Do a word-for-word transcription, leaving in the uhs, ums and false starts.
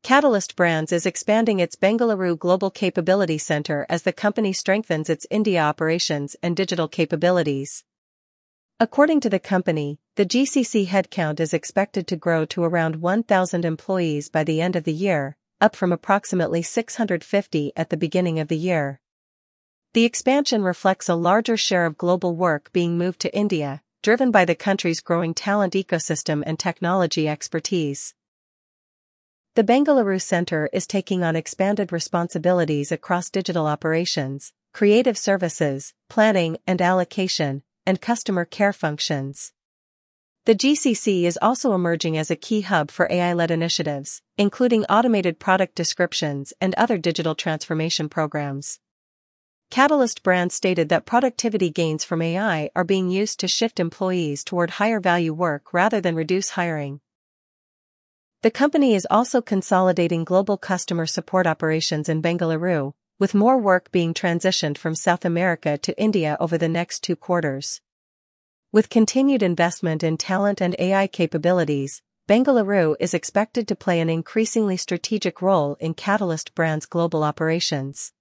Catalyst Brands is expanding its Bengaluru Global Capability Center as the company strengthens its India operations and digital capabilities. According to the company, the G C C headcount is expected to grow to around one thousand employees by the end of the year, up from approximately six hundred fifty at the beginning of the year. The expansion reflects a larger share of global work being moved to India, driven by the country's growing talent ecosystem and technology expertise. The Bengaluru Center is taking on expanded responsibilities across digital operations, creative services, planning and allocation, and customer care functions. The G C C is also emerging as a key hub for A I-led initiatives, including automated product descriptions and other digital transformation programs. Catalyst Brands stated that productivity gains from A I are being used to shift employees toward higher-value work rather than reduce hiring. The company is also consolidating global customer support operations in Bengaluru, with more work being transitioned from South America to India over the next two quarters. With continued investment in talent and A I capabilities, Bengaluru is expected to play an increasingly strategic role in Catalyst Brands' global operations.